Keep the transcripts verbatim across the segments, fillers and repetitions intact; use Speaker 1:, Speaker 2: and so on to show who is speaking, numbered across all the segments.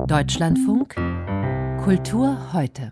Speaker 1: Deutschlandfunk Kultur heute.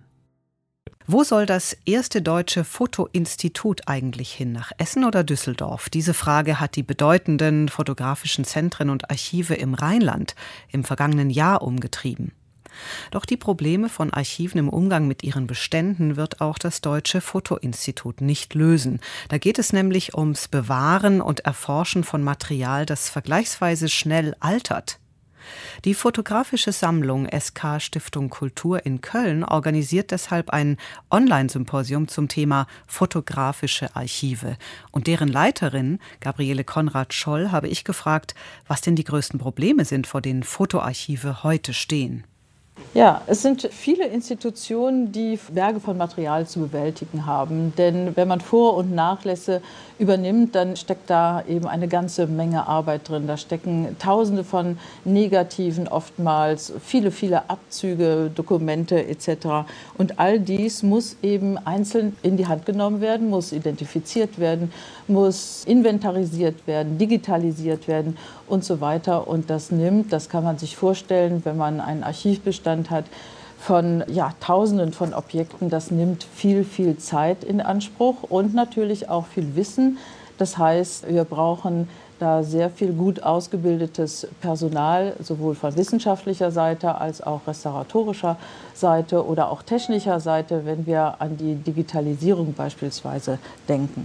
Speaker 1: Wo soll das erste deutsche Fotoinstitut eigentlich hin? Nach Essen oder Düsseldorf? Diese Frage hat die bedeutenden fotografischen Zentren und Archive im Rheinland im vergangenen Jahr umgetrieben. Doch die Probleme von Archiven im Umgang mit ihren Beständen wird auch das Deutsche Fotoinstitut nicht lösen. Da geht es nämlich ums Bewahren und Erforschen von Material, das vergleichsweise schnell altert. Die fotografische Sammlung S K Stiftung Kultur in Köln organisiert deshalb ein Online-Symposium zum Thema fotografische Archive. Und deren Leiterin, Gabriele Konrad-Scholl, habe ich gefragt, was denn die größten Probleme sind, vor denen Fotoarchive heute stehen.
Speaker 2: Ja, es sind viele Institutionen, die Berge von Material zu bewältigen haben. Denn wenn man Vor- und Nachlässe übernimmt, dann steckt da eben eine ganze Menge Arbeit drin. Da stecken Tausende von Negativen oftmals, viele, viele Abzüge, Dokumente et cetera. Und all dies muss eben einzeln in die Hand genommen werden, muss identifiziert werden, muss inventarisiert werden, digitalisiert werden und so weiter. Und das nimmt, das kann man sich vorstellen, wenn man einen Archivbestand hat, von ja, Tausenden von Objekten, das nimmt viel, viel Zeit in Anspruch und natürlich auch viel Wissen. Das heißt, wir brauchen da sehr viel gut ausgebildetes Personal, sowohl von wissenschaftlicher Seite als auch restauratorischer Seite oder auch technischer Seite, wenn wir an die Digitalisierung beispielsweise denken.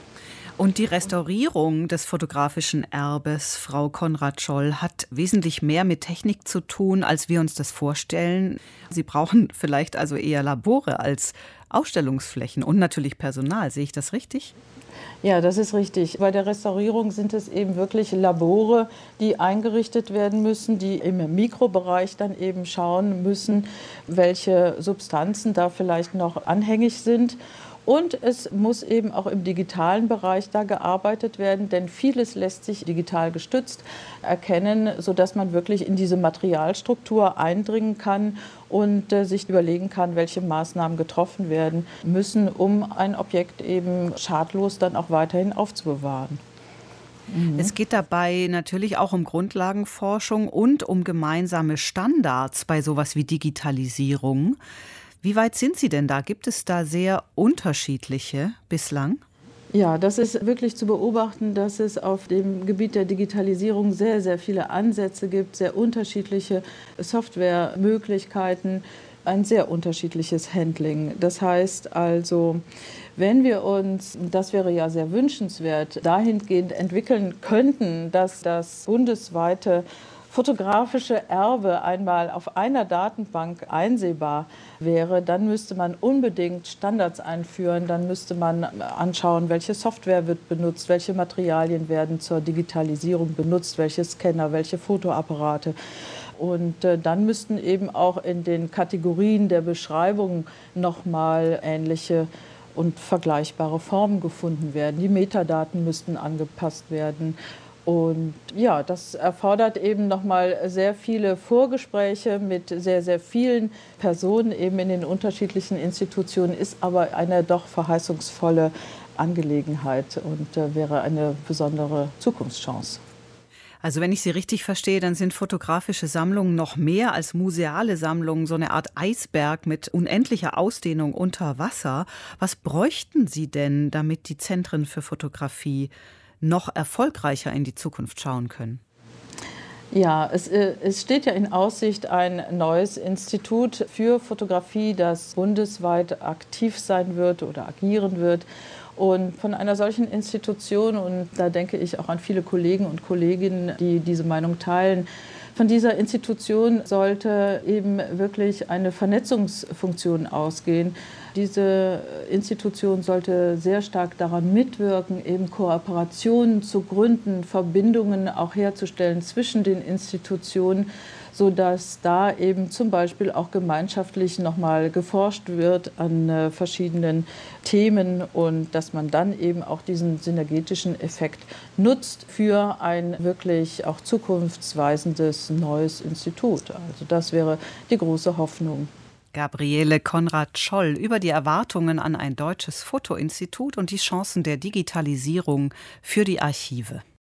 Speaker 1: Und die Restaurierung des fotografischen Erbes, Frau Konrad-Scholl, hat wesentlich mehr mit Technik zu tun, als wir uns das vorstellen. Sie brauchen vielleicht also eher Labore als Ausstellungsflächen und natürlich Personal. Sehe ich das richtig?
Speaker 2: Ja, das ist richtig. Bei der Restaurierung sind es eben wirklich Labore, die eingerichtet werden müssen, die im Mikrobereich dann eben schauen müssen, welche Substanzen da vielleicht noch anhängig sind. Und es muss eben auch im digitalen Bereich da gearbeitet werden, denn vieles lässt sich digital gestützt erkennen, sodass man wirklich in diese Materialstruktur eindringen kann und äh, sich überlegen kann, welche Maßnahmen getroffen werden müssen, um ein Objekt eben schadlos dann auch weiterhin aufzubewahren.
Speaker 1: Mhm. Es geht dabei natürlich auch um Grundlagenforschung und um gemeinsame Standards bei sowas wie Digitalisierung. Wie weit sind Sie denn da? Gibt es da sehr unterschiedliche bislang?
Speaker 2: Ja, das ist wirklich zu beobachten, dass es auf dem Gebiet der Digitalisierung sehr, sehr viele Ansätze gibt, sehr unterschiedliche Softwaremöglichkeiten, ein sehr unterschiedliches Handling. Das heißt also, wenn wir uns, das wäre ja sehr wünschenswert, dahingehend entwickeln könnten, dass das bundesweite fotografische Erbe einmal auf einer Datenbank einsehbar wäre, dann müsste man unbedingt Standards einführen, dann müsste man anschauen, welche Software wird benutzt, welche Materialien werden zur Digitalisierung benutzt, welche Scanner, welche Fotoapparate. Und äh, dann müssten eben auch in den Kategorien der Beschreibung nochmal ähnliche und vergleichbare Formen gefunden werden. Die Metadaten müssten angepasst werden. Und ja, das erfordert eben nochmal sehr viele Vorgespräche mit sehr, sehr vielen Personen eben in den unterschiedlichen Institutionen, ist aber eine doch verheißungsvolle Angelegenheit und äh, wäre eine besondere Zukunftschance.
Speaker 1: Also wenn ich Sie richtig verstehe, dann sind fotografische Sammlungen noch mehr als museale Sammlungen, so eine Art Eisberg mit unendlicher Ausdehnung unter Wasser. Was bräuchten Sie denn, damit die Zentren für Fotografie noch erfolgreicher in die Zukunft schauen können?
Speaker 2: Ja, es, es steht ja in Aussicht ein neues Institut für Fotografie, das bundesweit aktiv sein wird oder agieren wird. Und von einer solchen Institution, und da denke ich auch an viele Kollegen und Kolleginnen, die diese Meinung teilen, von dieser Institution sollte eben wirklich eine Vernetzungsfunktion ausgehen. Diese Institution sollte sehr stark daran mitwirken, eben Kooperationen zu gründen, Verbindungen auch herzustellen zwischen den Institutionen, sodass da eben zum Beispiel auch gemeinschaftlich nochmal geforscht wird an äh, verschiedenen Themen und dass man dann eben auch diesen synergetischen Effekt nutzt für ein wirklich auch zukunftsweisendes neues Institut. Also das wäre die große Hoffnung.
Speaker 1: Gabriele Konrad-Scholl über die Erwartungen an ein deutsches Fotoinstitut und die Chancen der Digitalisierung für die Archive.